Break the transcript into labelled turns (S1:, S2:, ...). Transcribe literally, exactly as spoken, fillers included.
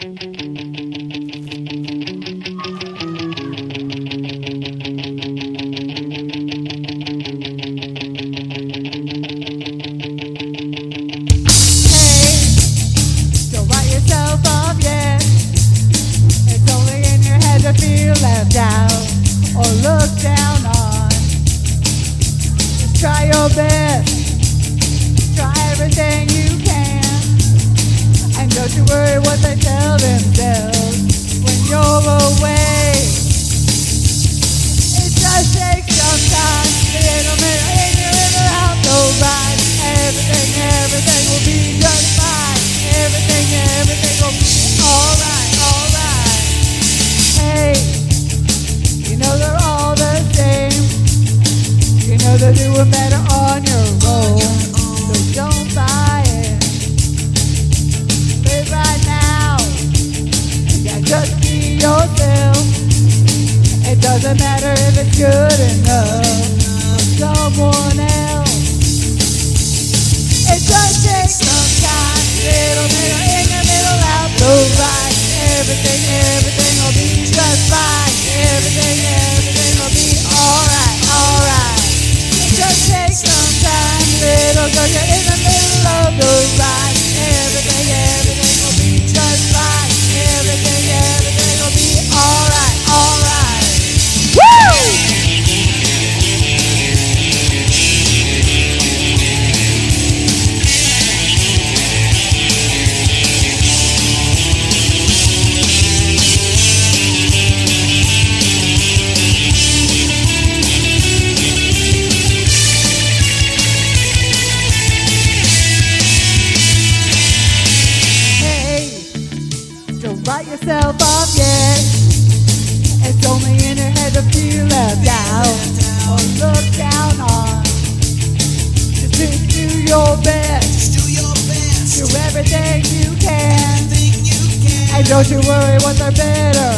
S1: Left out or looked down on. Just try your best, try everything you can, and don't you worry what they tell themselves when you're away. It just takes some time, a little minute in, a little out, so right. Everything, everything will be just fine. Everything, everything will be alright, alright. Hey, you know they're all the same. You know they're doing better on your own. So don't buy it. Live right now. Yeah, just be yourself. It doesn't matter if it's good enough for someone else. It just takes some time. Little, little in, a little out. So right. Everything, everything will be just fine. Everything, everything will be alright, alright. It just takes some time, little girl, you're in the middle of the ride. Everything, everything will be just fine. Everything, everything will be alright, alright. Woo! Write yourself off yet. It's only in your head to feel left out or looked down on. Just do, do your best. Do everything you can. And don't you worry what they're better